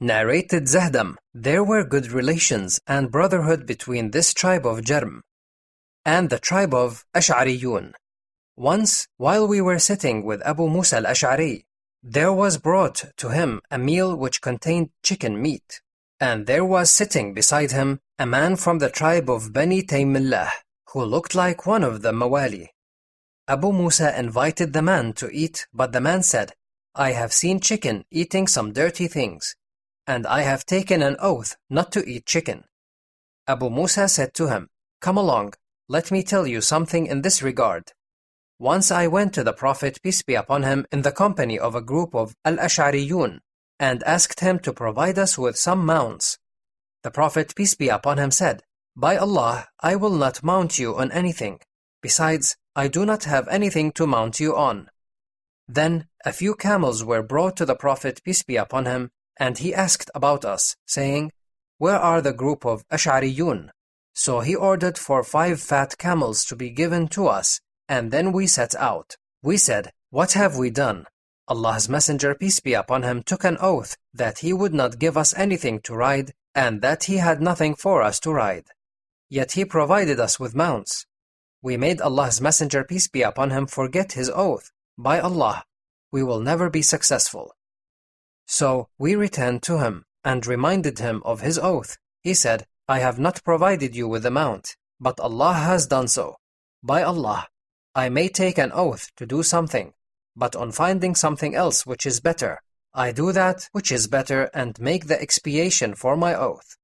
Narrated Zahdam, there were good relations and brotherhood between this tribe of Jarm and the tribe of Ash'ariyun. Once, while we were sitting with Abu Musa al-Ash'ari, there was brought to him a meal which contained chicken meat, and there was sitting beside him a man from the tribe of Bani Taymillah, who looked like one of the Mawali. Abu Musa invited the man to eat, but the man said, I have seen chicken eating some dirty things, and I have taken an oath not to eat chicken. Abu Musa said to him, Come along, let me tell you something in this regard. Once I went to the Prophet, peace be upon him, in the company of a group of Al-Ash'ariyun, and asked him to provide us with some mounts. The Prophet, peace be upon him, said, By Allah, I will not mount you on anything. Besides, I do not have anything to mount you on. Then a few camels were brought to the Prophet, peace be upon him, and he asked about us, saying, Where are the group of Ash'ariyun? So he ordered for 5 fat camels to be given to us, and then we set out. We said, What have we done? Allah's Messenger, peace be upon him, took an oath that he would not give us anything to ride, and that he had nothing for us to ride. Yet he provided us with mounts. We made Allah's Messenger, peace be upon him, forget his oath. By Allah, we will never be successful. So we returned to him and reminded him of his oath. He said, I have not provided you with a mount, but Allah has done so. By Allah, I may take an oath to do something, but on finding something else which is better, I do that which is better and make the expiation for my oath.